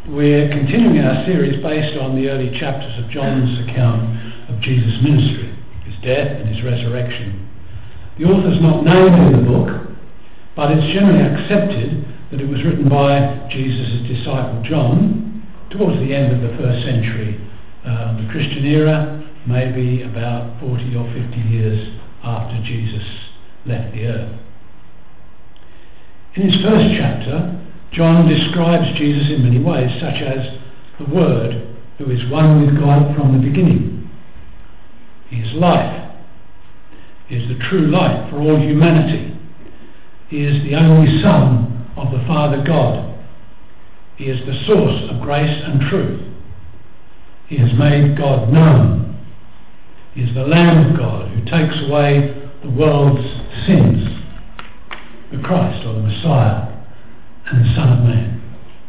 We're continuing our series based on the early chapters of John's account of Jesus' ministry, his death and his resurrection. The author's not named in the book, but it's generally accepted that it was written by Jesus' disciple John towards the end of the first century of the Christian era, maybe about 40 or 50 years after Jesus left the earth. In his first chapter, John describes Jesus in many ways, such as the Word, who is one with God from the beginning. He is life. He is the true light for all humanity. He is the only Son of the Father God. He is the source of grace and truth. He has made God known. He is the Lamb of God who takes away the world's sins, the Christ or the Messiah, and the Son of Man.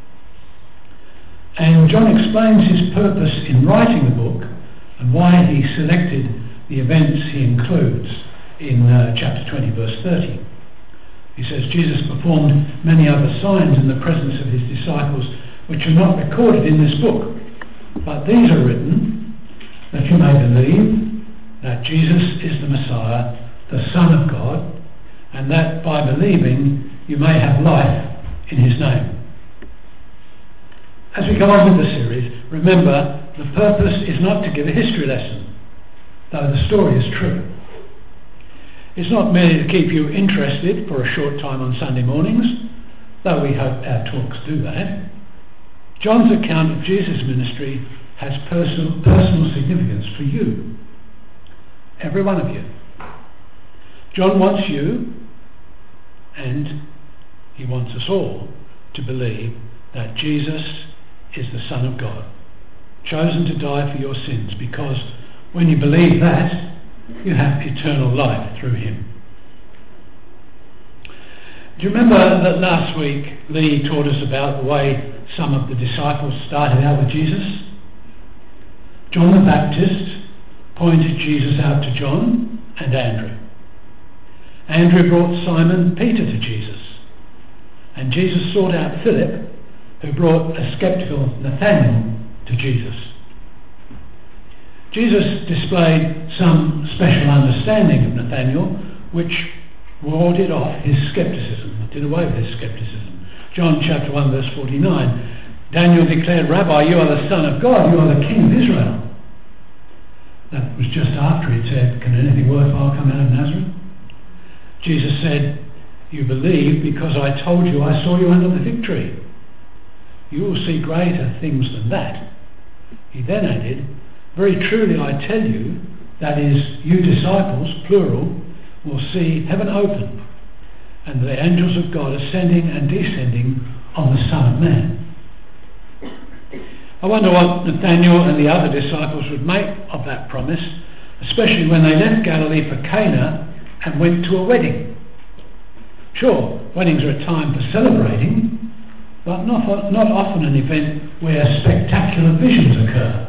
And John explains his purpose in writing the book and why he selected the events he includes in chapter 20 verse 30. He says Jesus performed many other signs in the presence of his disciples which are not recorded in this book, but these are written that you may believe that Jesus is the Messiah, the Son of God, and that by believing you may have life in his name. As we go on with the series, remember the purpose is not to give a history lesson, though the story is true. It's not merely to keep you interested for a short time on Sunday mornings, though we hope our talks do that. John's account of Jesus' ministry has personal significance for you, every one of you. John wants you, and he wants us all to believe that Jesus is the Son of God, chosen to die for your sins, because when you believe that, you have eternal life through him. Do you remember that last week Lee taught us about the way some of the disciples started out with Jesus? John the Baptist pointed Jesus out to John and Andrew. Andrew brought Simon Peter to Jesus. And Jesus sought out Philip, who brought a skeptical Nathanael to Jesus. Jesus displayed some special understanding of Nathanael, which warded off his skepticism, did away with his skepticism. John chapter 1 verse 49, Daniel declared, "Rabbi, you are the Son of God, you are the King of Israel." That was just after he said, "Can anything worthwhile come out of Nazareth?" Jesus said, "You believe because I told you I saw you under the fig tree. You will see greater things than that." He then added, "Very truly I tell you, that is, you disciples, plural, will see heaven open and the angels of God ascending and descending on the Son of Man." I wonder what Nathanael and the other disciples would make of that promise, especially when they left Galilee for Cana and went to a wedding. Sure, weddings are a time for celebrating, but not often an event where spectacular visions occur.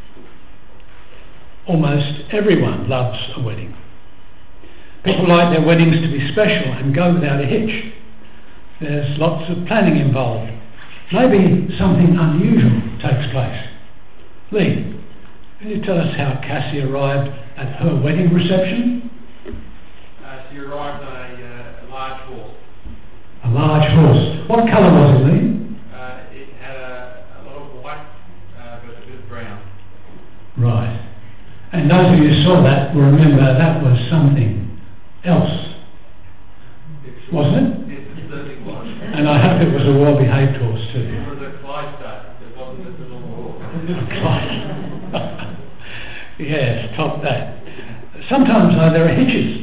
Almost everyone loves a wedding. People like their weddings to be special and go without a hitch. There's lots of planning involved. Maybe something unusual takes place. Lee, can you tell us how Cassie arrived at her wedding reception? She arrived on a large horse. A large horse. What colour was it, Lee? It had a lot of white, but a bit of brown. Right. And those of you who saw that will remember that was something else, wasn't it? Yes, it certainly was. And I hope it was a well-behaved horse too. It was a Clydesdale. It wasn't just a normal horse. Clyde. Yes, top that. Sometimes though there are hitches.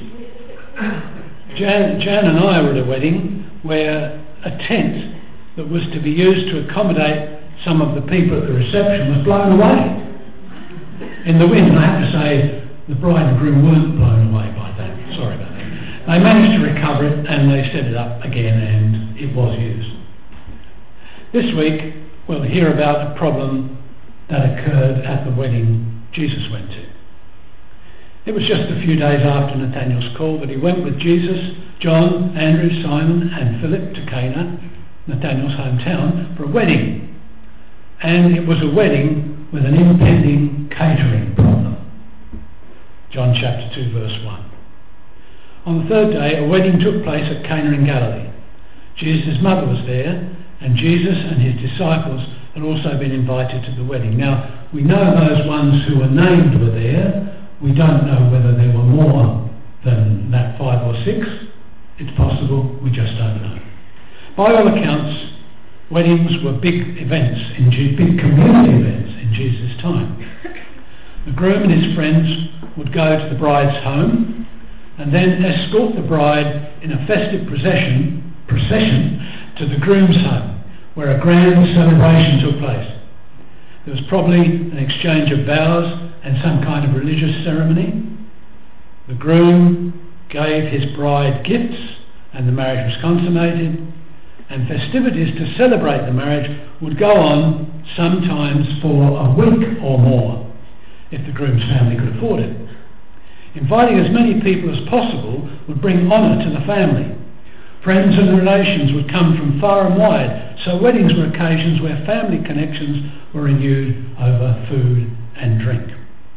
Jan and I were at a wedding where a tent that was to be used to accommodate some of the people at the reception was blown away in the wind. I have to say the bride and groom weren't blown away by that. Sorry about that. They managed to recover it and they set it up again and it was used. This week we'll hear about a problem that occurred at the wedding Jesus went to. It was just a few days after Nathanael's call that he went with Jesus, John, Andrew, Simon and Philip to Cana, Nathanael's hometown, for a wedding. and it was a wedding with an impending catering problem. John chapter 2 verse 1. On the third day, a wedding took place at Cana in Galilee. Jesus' mother was there, and Jesus and his disciples had also been invited to the wedding. Now, we know those ones who were named were there. We don't know whether there were more than that 5 or 6. It's possible, we just don't know. By all accounts, weddings were big events, big community events in Jesus' time. The groom and his friends would go to the bride's home and then escort the bride in a festive procession to the groom's home, where a grand celebration took place. There was probably an exchange of vows and some kind of religious ceremony. The groom gave his bride gifts and the marriage was consummated, and festivities to celebrate the marriage would go on sometimes for a week or more, if the groom's family could afford it. Inviting as many people as possible would bring honour to the family. Friends and relations would come from far and wide, so weddings were occasions where family connections were renewed over food and drink.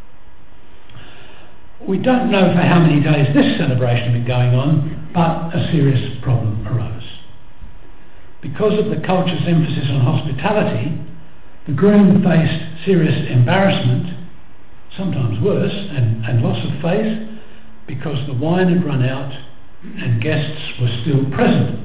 We don't know for how many days this celebration had been going on, but a serious problem arose. Because of the culture's emphasis on hospitality, the groom faced serious embarrassment, sometimes worse, and loss of face, because the wine had run out and guests were still present.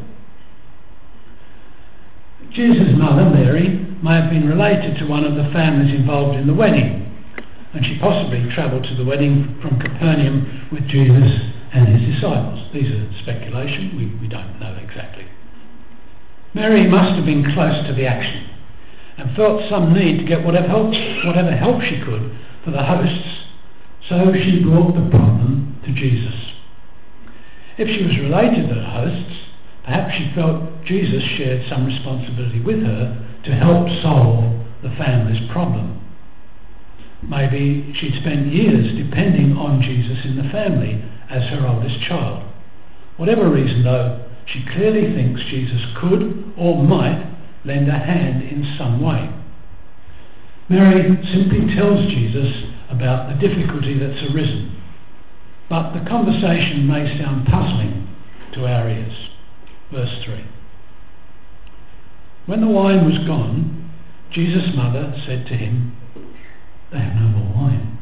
Jesus' mother, Mary, may have been related to one of the families involved in the wedding, and she possibly travelled to the wedding from Capernaum with Jesus and his disciples. These are speculation, we don't know exactly. Mary must have been close to the action and felt some need to get whatever help she could for the hosts, so she brought the problem to Jesus. If she was related to the hosts, perhaps she felt Jesus shared some responsibility with her to help solve the family's problem. Maybe she'd spent years depending on Jesus in the family as her oldest child. Whatever reason though, she clearly thinks Jesus could or might lend a hand in some way. Mary simply tells Jesus about the difficulty that's arisen, but the conversation may sound puzzling to our ears. Verse 3. When the wine was gone, Jesus' mother said to him, "They have no more wine."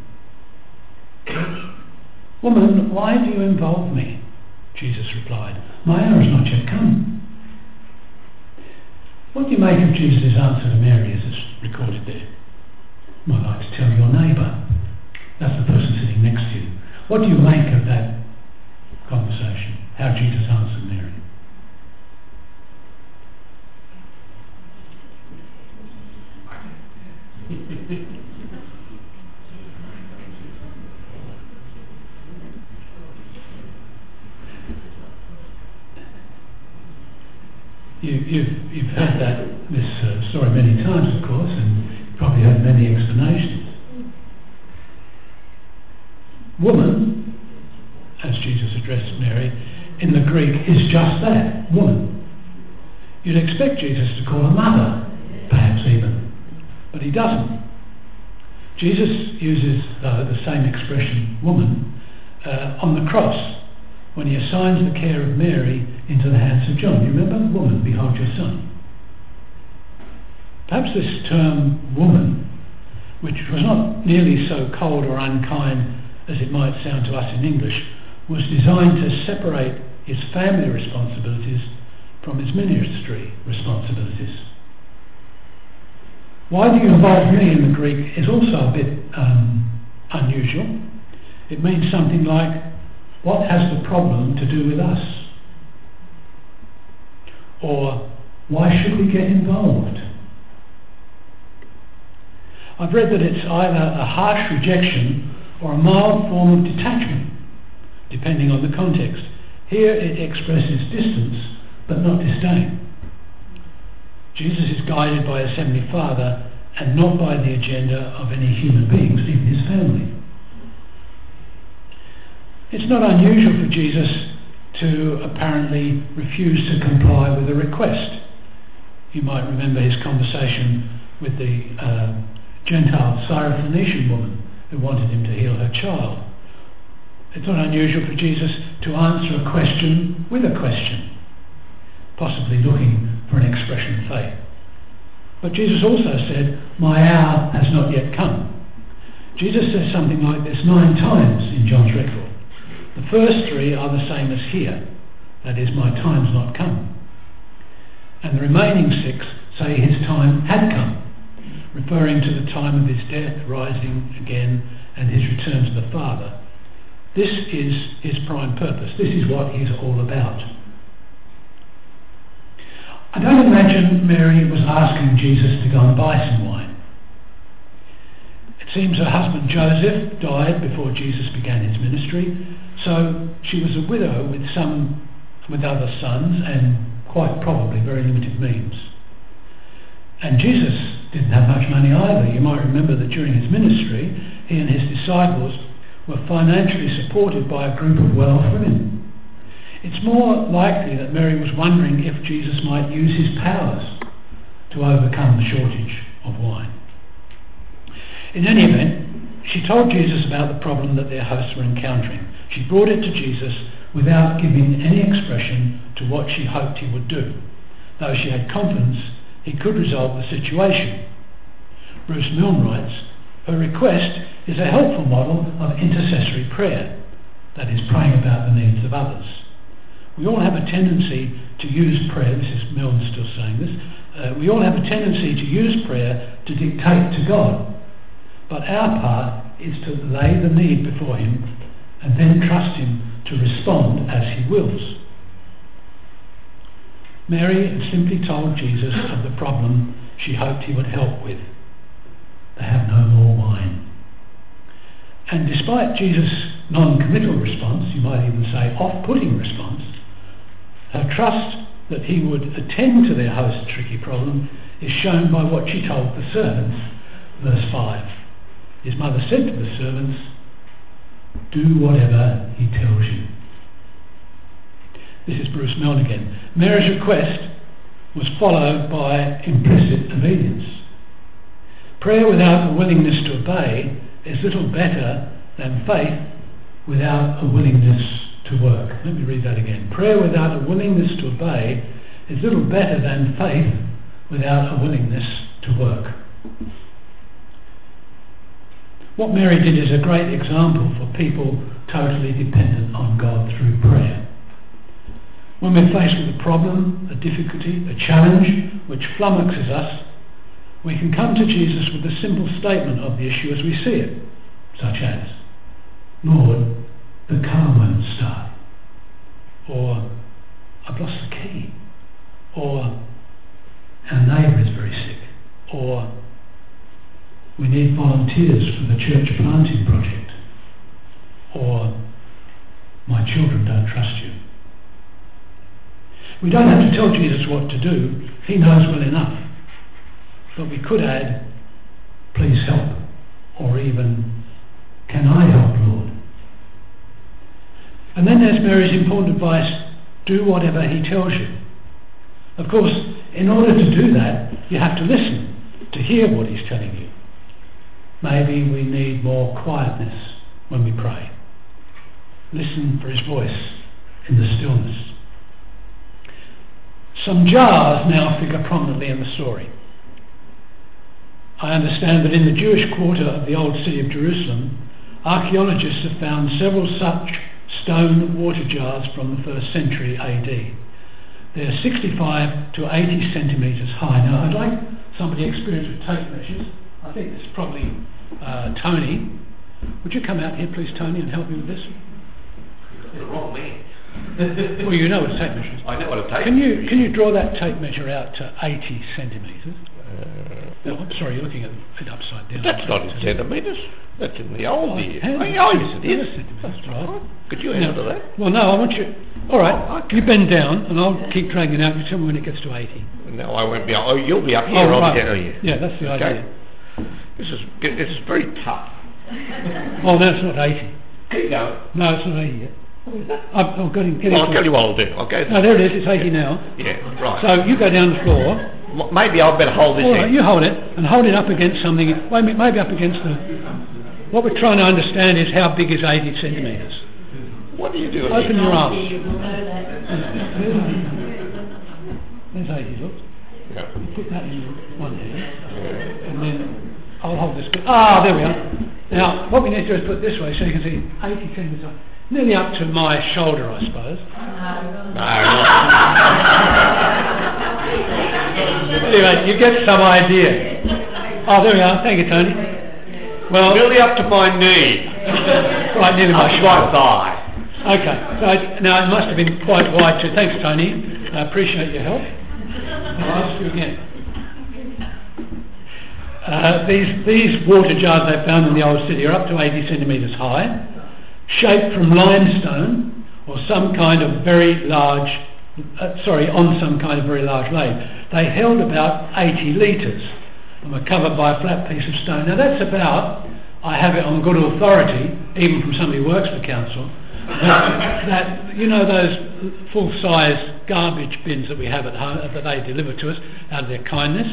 "Woman, why do you involve me?" Jesus replied, "My hour has not yet come." What do you make of Jesus' answer to Mary as it's recorded there? You might like to tell your neighbour. That's the person sitting next to you. What do you make of that conversation? How Jesus answered Mary? You've heard this story many times, of course, and you've probably heard many explanations. Woman, as Jesus addressed Mary, in the Greek is just that, woman. You'd expect Jesus to call her mother, perhaps even, but he doesn't. Jesus uses, though, the same expression, woman, on the cross, when he assigns the care of Mary into the hands of John. You remember? Woman, behold your son. Perhaps this term, woman, which was not nearly so cold or unkind as it might sound to us in English, was designed to separate his family responsibilities from his ministry responsibilities. Why do you involve me in the Greek is also a bit unusual. It means something like, what has the problem to do with us? Or, why should we get involved? I've read that it's either a harsh rejection or a mild form of detachment, depending on the context. Here it expresses distance, but not disdain. Jesus is guided by his Heavenly Father and not by the agenda of any human beings, even his family. It's not unusual for Jesus to apparently refuse to comply with a request. You might remember his conversation with the Gentile Syrophoenician woman who wanted him to heal her child. It's not unusual for Jesus to answer a question with a question, possibly looking for an expression of faith. But Jesus also said, "My hour has not yet come." Jesus says something like this 9 times in John's record. The first 3 are the same as here, that is, "My time's not come." And the remaining 6 say his time had come, referring to the time of his death, rising again, and his return to the Father. This is his prime purpose. This is what he's all about. I don't imagine Mary was asking Jesus to go and buy some wine. It seems her husband Joseph died before Jesus began his ministry, so she was a widow with other sons and quite probably very limited means. And Jesus didn't have much money either. You might remember that during his ministry, he and his disciples were financially supported by a group of well-off women. It's more likely that Mary was wondering if Jesus might use his powers to overcome the shortage of wine. In any event, she told Jesus about the problem that their hosts were encountering. She brought it to Jesus without giving any expression to what she hoped he would do, though she had confidence he could resolve the situation. Bruce Milne writes, "Her request is a helpful model of intercessory prayer, that is, praying about the needs of others. We all have a tendency to use prayer," this is Milne still saying this, "we all have a tendency to use prayer to dictate to God, but our part is to lay the need before him and then trust him to respond as he wills." Mary had simply told Jesus of the problem she hoped he would help with. They have no more wine. And despite Jesus' non-committal response, you might even say off-putting response, her trust that he would attend to their host's tricky problem is shown by what she told the servants. Verse 5. His mother said to the servants, "Do whatever he tells you." This is Bruce Milne again. Mary's request was followed by implicit obedience. Prayer without a willingness to obey is little better than faith without a willingness to work. Let me read that again. Prayer without a willingness to obey is little better than faith without a willingness to work. What Mary did is a great example for people totally dependent on God through prayer. When we're faced with a problem, a difficulty, a challenge which flummoxes us, we can come to Jesus with a simple statement of the issue as we see it, such as, "Lord, the car won't start," or "I've lost the key," or "our neighbour is very sick," or "we need volunteers for the church planting project," or "my children don't trust you." We don't have to tell Jesus what to do. He knows well enough. But we could add, "Please help," or even, "Can I help, Lord?" And then there's Mary's important advice, "Do whatever he tells you." Of course, in order to do that, you have to listen, to hear what he's telling you. Maybe we need more quietness when we pray. Listen for his voice in the stillness. Some jars now figure prominently in the story. I understand that in the Jewish quarter of the old city of Jerusalem, archaeologists have found several such stone water jars from the 1st century AD. They're 65 to 80 centimetres high. Now, I'd like somebody experienced with tape measures. I think this is probably Tony. Would you come out here, please, Tony, and help me with this? The wrong man. Well, you know what a tape measure is. I know what a tape Can you draw that tape measure out to 80 centimetres? No, I'm sorry, you're looking at it upside down. That's not in centimetres. That's in the old year. Oh, yes, it is. That's right. Could you handle that? Well, no, I want you... All right, okay. You bend down, and I'll keep dragging it out. You tell me when it gets to 80. No, I won't be. Oh, you'll be up here. I'll right. be down here. Yeah, that's the idea. This is very tough. Oh, no, it's not 80. Keep going. No, it's not 80 yet. I've got him. Well, I'll tell you what I'll do. Okay. No, there it is. It's 80 now. Yeah, right. So you go down the floor. Maybe I'll better hold this All right, end. you hold it, and hold it up against something, maybe up against the... What we're trying to understand is how big is 80 centimetres. What are you doing? Open here? your arms. There's 80, look. Yeah. You put that in one hand, and then I'll hold this. There we are. Now, what we need to do is put it this way so you can see 80 centimetres, nearly up to my shoulder, I suppose. No. Anyway, you get some idea. Oh, there we are. Thank you, Tony. Well, Nearly up to my knee. Right nearly my Up to shoulder. my thigh. Okay. So now it must have been quite wide too. Thanks, Tony. I appreciate your help. I'll ask you again. These water jars they found in the old city are up to 80 centimetres high, shaped from limestone or some kind of very large, on some kind of very large lathe. They held about 80 litres and were covered by a flat piece of stone. Now that's about, I have it on good authority, even from somebody who works for council, that you know those full-size garbage bins that we have at home that they deliver to us out of their kindness.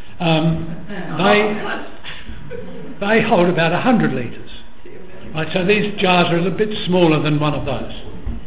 They hold about 100 litres. Right, so these jars are a little bit smaller than one of those.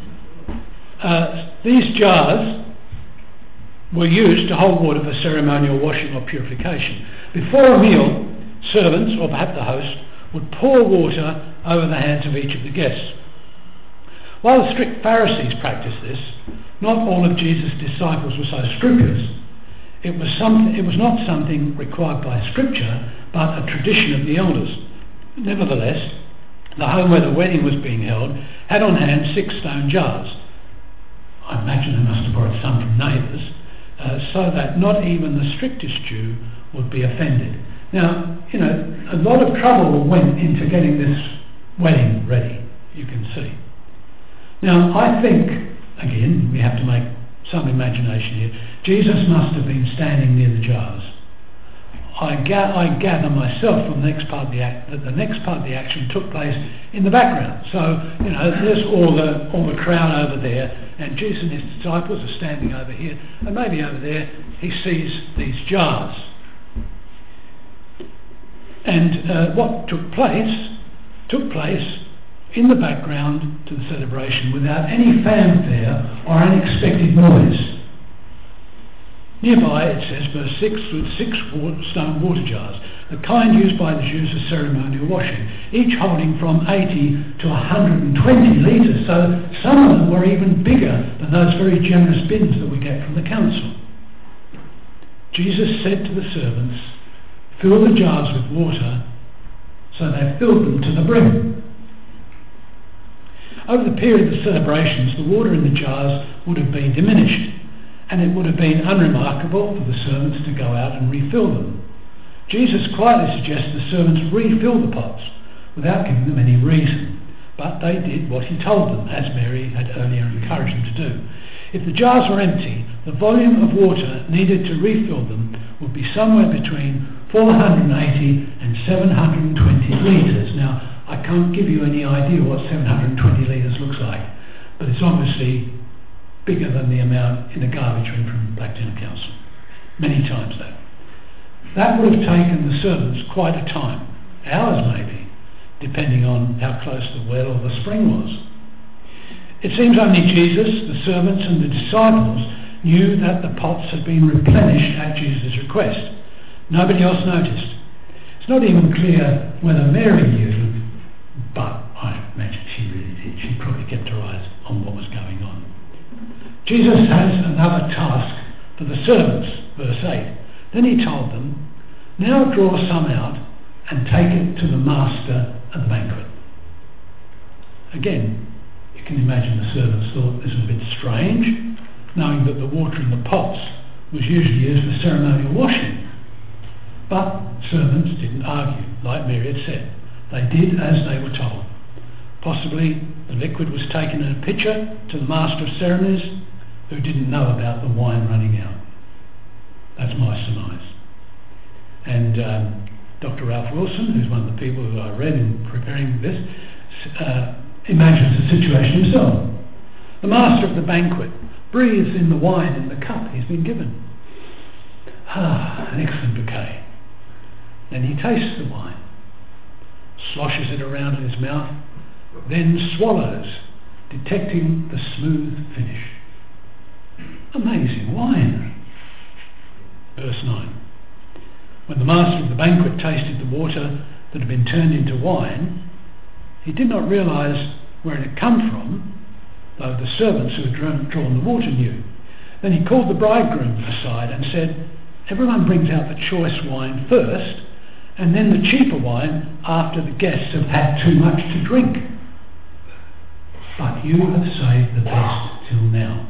These jars were used to hold water for ceremonial washing or purification. Before a meal, servants, or perhaps the host, would pour water over the hands of each of the guests. While the strict Pharisees practiced this, not all of Jesus' disciples were so scrupulous. It was not something required by Scripture, but a tradition of the elders. Nevertheless, the home where the wedding was being held had on hand 6 stone jars. I imagine they must have borrowed some from neighbours, so that not even the strictest Jew would be offended. Now, you know, a lot of trouble went into getting this wedding ready, you can see. Now, I think, again, we have to make some imagination here, Jesus must have been standing near the jars. I gather myself from the next part of the act that the next part of the action took place in the background. So, you know, there's all the crowd over there, and Jesus and his disciples are standing over here, and maybe over there he sees these jars. And what took place in the background to the celebration without any fanfare or unexpected noise. Nearby, it says, verse 6, with 6 stone water jars, the kind used by the Jews for ceremonial washing, each holding from 80 to 120 litres, so some of them were even bigger than those very generous bins that we get from the council. Jesus said to the servants, fill the jars with water, so they filled them to the brim. Over the period of the celebrations, the water in the jars would have been diminished, and it would have been unremarkable for the servants to go out and refill them. Jesus quietly suggests the servants refill the pots without giving them any reason, but they did what he told them, as Mary had earlier encouraged them to do. If the jars were empty, the volume of water needed to refill them would be somewhere between 480 and 720 litres. Now, I can't give you any idea what 720 litres looks like, but it's obviously bigger than the amount in the garbage bin from Blacktown Council. Many times that. That would have taken the servants quite a time, hours maybe, depending on how close the well or the spring was. It seems only Jesus, the servants and the disciples knew that the pots had been replenished at Jesus' request. Nobody else noticed. It's not even clear whether Mary knew, but I imagine she really did. She probably kept her eyes on what was going on. Jesus has another task for the servants, verse 8. Then he told them, now draw some out and take it to the master of the banquet. Again, you can imagine the servants thought this was a bit strange, knowing that the water in the pots was usually used for ceremonial washing. But servants didn't argue, like Mary had said. They did as they were told. Possibly the liquid was taken in a pitcher to the master of ceremonies, who didn't know about the wine running out. That's my surmise. And Dr. Ralph Wilson, who's one of the people who I read in preparing this, imagines the situation himself. The master of the banquet breathes in the wine in the cup he's been given. An excellent bouquet. Then he tastes the wine, sloshes it around in his mouth, then swallows, detecting the smooth finish. Amazing wine. Verse 9. When the master of the banquet tasted the water that had been turned into wine, he did not realise where it had come from, though the servants who had drawn the water knew. Then he called the bridegroom aside and said, "Everyone brings out the choice wine first, and then the cheaper wine after the guests have had too much to drink. But you have saved the best till now."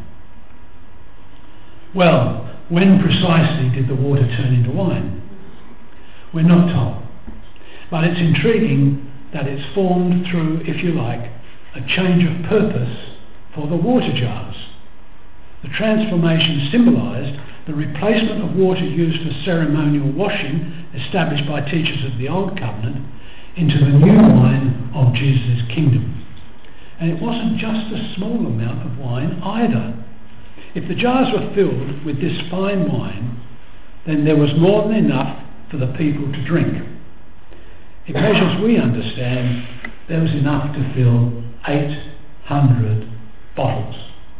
Well, when precisely did the water turn into wine? We're not told. But it's intriguing that it's formed through, if you like, a change of purpose for the water jars. The transformation symbolised the replacement of water used for ceremonial washing, established by teachers of the Old Covenant, into the new wine of Jesus' kingdom. And it wasn't just a small amount of wine either. If the jars were filled with this fine wine, then there was more than enough for the people to drink. In measures we understand, there was enough to fill 800 bottles.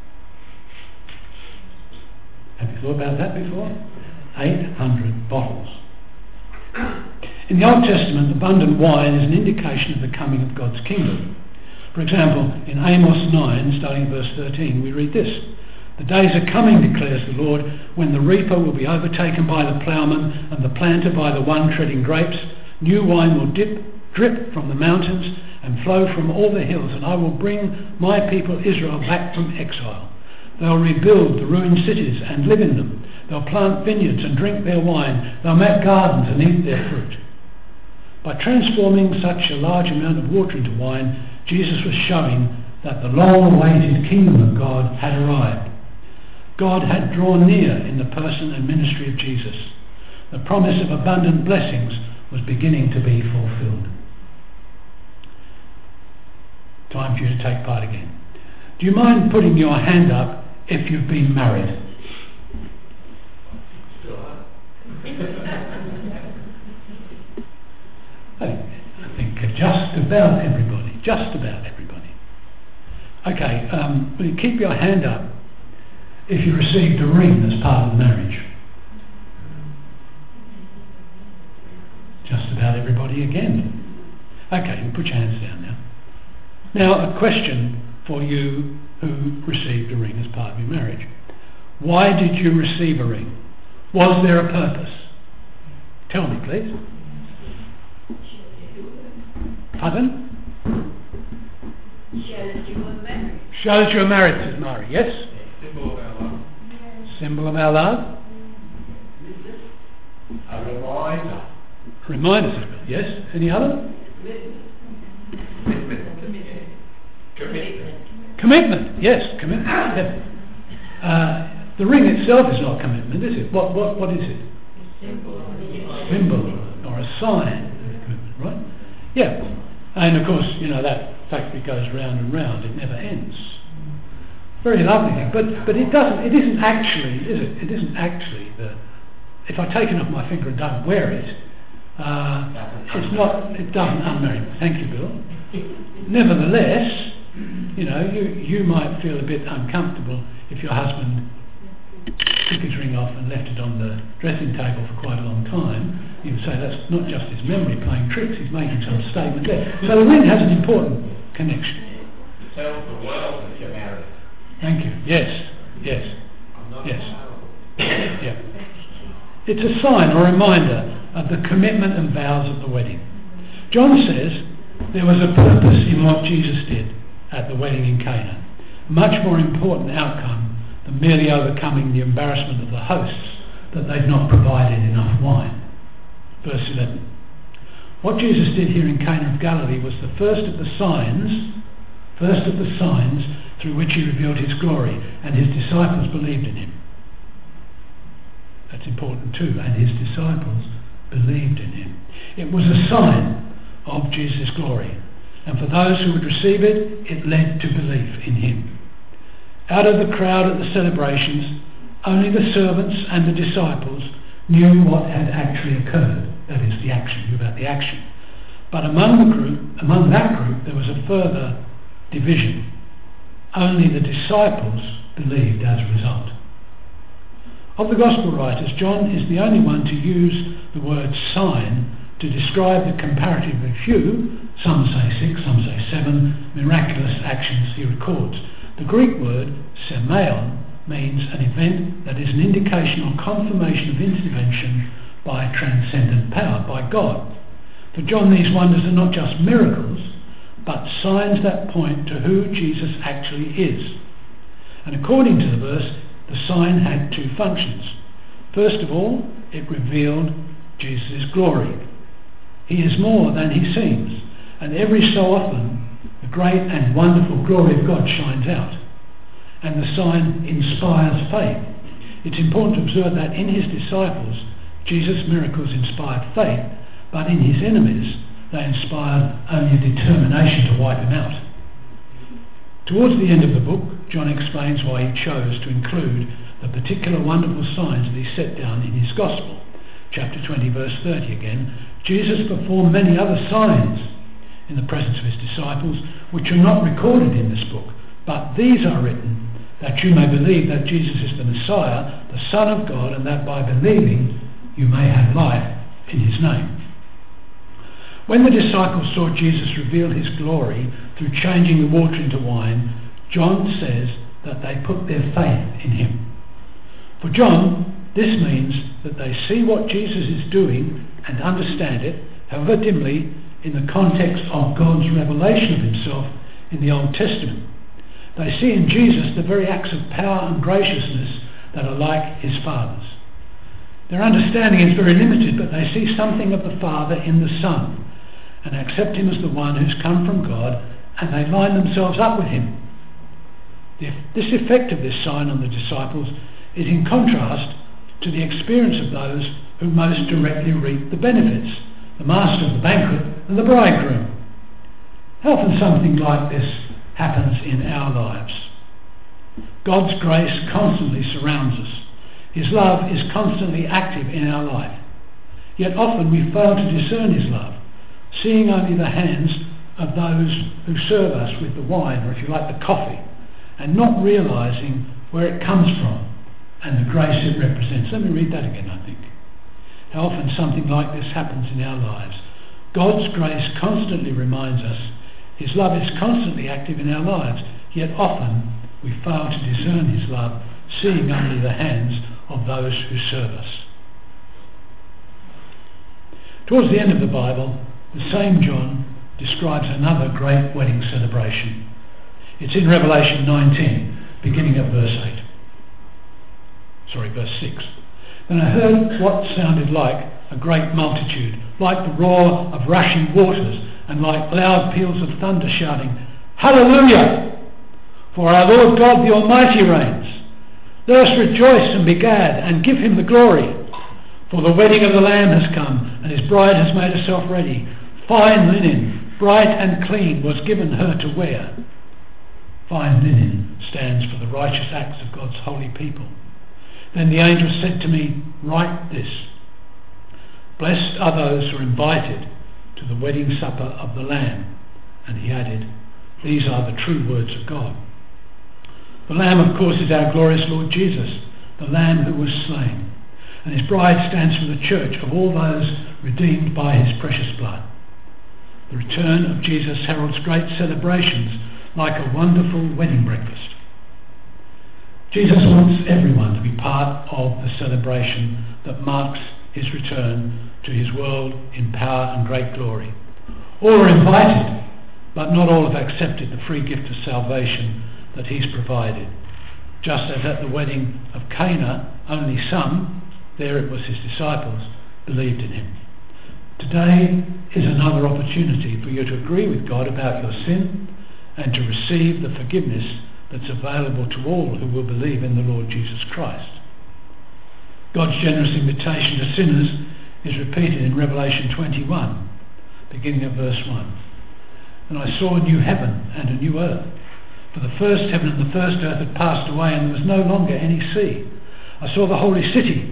Have you thought about that before? 800 bottles. In the Old Testament, abundant wine is an indication of the coming of God's kingdom. For example, in Amos 9, starting at verse 13, we read this: "The days are coming, declares the Lord, when the reaper will be overtaken by the ploughman and the planter by the one treading grapes. New wine will drip from the mountains and flow from all the hills, and I will bring my people Israel back from exile. They'll rebuild the ruined cities and live in them. They'll plant vineyards and drink their wine. They'll make gardens and eat their fruit." By transforming such a large amount of water into wine, Jesus was showing that the long-awaited kingdom of God had arrived. God had drawn near in the person and ministry of Jesus. The promise of abundant blessings was beginning to be fulfilled. Time for you to take part again. Do you mind putting your hand up if you've been married? I think just about everybody. Just about everybody. Okay, will you keep your hand up if you received a ring as part of the marriage? Just about everybody again. Okay, you put your hands down now. Now, a question for you who received a ring as part of your marriage. Why did you receive a ring? Was there a purpose? Tell me, please. Pardon? Show that you were married. Show that you were married, says Mari. Yes? Symbol of our love. Symbol of our love. A reminder. Reminder, says Bill. Yes? Any other? Commitment. Yes, commitment. The ring itself is not commitment, is it? What is it? Symbol or a sign of commitment, right? Yeah. And of course, you know, that factory goes round and round, it never ends. Very lovely thing. But it isn't actually, is it? It isn't actually if I take it off my finger and don't wear it, it doesn't unmarry me. Thank you, Bill. Nevertheless, you know, you might feel a bit uncomfortable if your husband took his ring off and left it on the dressing table for quite a long time. You would say that's not just his memory playing tricks, he's making some statement there. So the ring has an important connection. Tell the world that you're married. Thank you. Yes. I'm not Yes. Yeah. It's a sign or reminder of the commitment and vows at the wedding. John says there was a purpose in what Jesus did at the wedding in Cana. Much more important outcome than merely overcoming the embarrassment of the hosts that they'd not provided enough wine. Verse 11. What Jesus did here in Cana of Galilee was the first of the signs through which he revealed his glory, and his disciples believed in him. That's important too, and his disciples believed in him. It was a sign of Jesus' glory, and for those who would receive it, it led to belief in him. Out of the crowd at the celebrations, only the servants and the disciples knew what had actually occurred, that is, the action, knew about the action. But among that group, there was a further division. Only the disciples believed as a result. Of the Gospel writers, John is the only one to use the word sign to describe the comparatively few, some say 6, some say 7, miraculous actions he records. The Greek word semeion means an event that is an indication or confirmation of intervention by transcendent power, by God. For John, these wonders are not just miracles, but signs that point to who Jesus actually is. And according to the verse, the sign had two functions. First of all, it revealed Jesus' glory. He is more than he seems, and every so often the great and wonderful glory of God shines out, and the sign inspires faith. It's important to observe that in his disciples, Jesus' miracles inspired faith, but in his enemies, they inspired only a determination to wipe him out. Towards the end of the book, John explains why he chose to include the particular wonderful signs that he set down in his Gospel. Chapter 20, verse 30 again, Jesus performed many other signs in the presence of his disciples, which are not recorded in this book, but these are written that you may believe that Jesus is the Messiah, the Son of God, and that by believing you may have life in his name. When the disciples saw Jesus reveal his glory through changing the water into wine, John says that they put their faith in him. For John, this means that they see what Jesus is doing and understand it, however dimly, in the context of God's revelation of himself in the Old Testament. They see in Jesus the very acts of power and graciousness that are like his Father's. Their understanding is very limited, but they see something of the Father in the Son and accept him as the one who's come from God, and they line themselves up with him. This effect of this sign on the disciples is in contrast to the experience of those who most directly reap the benefits, the master of the banquet and the bridegroom. How often something like this happens in our lives? God's grace constantly surrounds us. His love is constantly active in our life. Yet often we fail to discern his love, seeing only the hands of those who serve us with the wine, or if you like, the coffee, and not realising where it comes from and the grace it represents. Let me read that again, I think. How often something like this happens in our lives. God's grace constantly reminds us his love is constantly active in our lives, yet often we fail to discern his love, seeing only the hands of those who serve us. Towards the end of the Bible, the same John describes another great wedding celebration. It's in Revelation 19, beginning at verse 6. Then I heard what sounded like a great multitude, like the roar of rushing waters, and like loud peals of thunder shouting, "Hallelujah! For our Lord God the Almighty reigns. Let us rejoice and be glad, and give him the glory. For the wedding of the Lamb has come, and his bride has made herself ready. Fine linen, bright and clean, was given her to wear." Fine linen stands for the righteous acts of God's holy people. Then the angel said to me, "Write this: Blessed are those who are invited to the wedding supper of the Lamb." And he added, "These are the true words of God." The Lamb, of course, is our glorious Lord Jesus, the Lamb who was slain. And his bride stands for the church of all those redeemed by his precious blood. The return of Jesus heralds great celebrations like a wonderful wedding breakfast. Jesus wants everyone to be part of the celebration that marks his return to his world in power and great glory. All are invited, but not all have accepted the free gift of salvation that he's provided. Just as at the wedding of Cana, only some, there it was his disciples, believed in him. Today is another opportunity for you to agree with God about your sin and to receive the forgiveness that's available to all who will believe in the Lord Jesus Christ. God's generous invitation to sinners is repeated in Revelation 21, beginning at verse 1. "And I saw a new heaven and a new earth, for the first heaven and the first earth had passed away, and there was no longer any sea. I saw the holy city,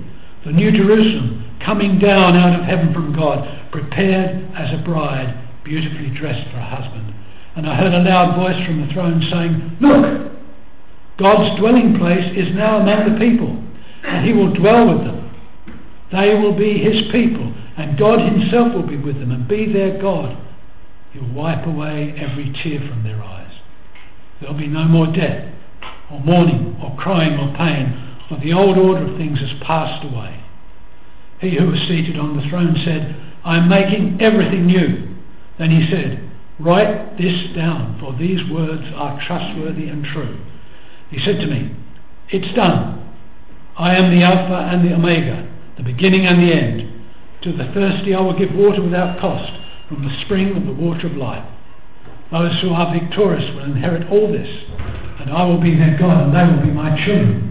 the New Jerusalem coming down out of heaven from God, prepared as a bride, beautifully dressed for a husband. And I heard a loud voice from the throne saying, "Look, God's dwelling place is now among the people, and he will dwell with them. They will be his people, and God himself will be with them and be their God. He will wipe away every tear from their eyes. There will be no more death, or mourning, or crying, or pain, for the old order of things has passed away." He who was seated on the throne said, "I am making everything new." Then he said, "Write this down, for these words are trustworthy and true." He said to me, "It's done. I am the Alpha and the Omega, the beginning and the end. To the thirsty I will give water without cost from the spring of the water of life. Those who are victorious will inherit all this, and I will be their God, and they will be my children."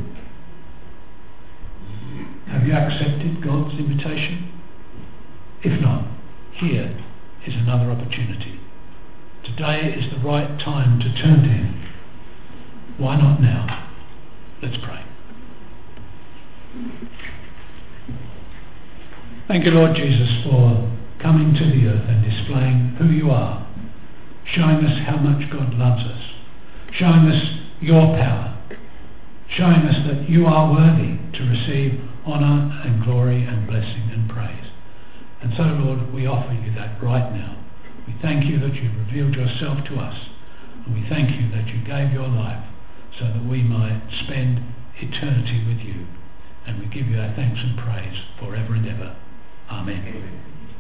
Have you accepted God's invitation? If not, here is another opportunity. Today is the right time to turn to him. Why not now? Let's pray. Thank you, Lord Jesus, for coming to the earth and displaying who you are, showing us how much God loves us, showing us your power, showing us that you are worthy to receive honour and glory and blessing and praise. And so, Lord, we offer you that right now. We thank you that you've revealed yourself to us, and we thank you that you gave your life so that we might spend eternity with you. And we give you our thanks and praise forever and ever. Amen.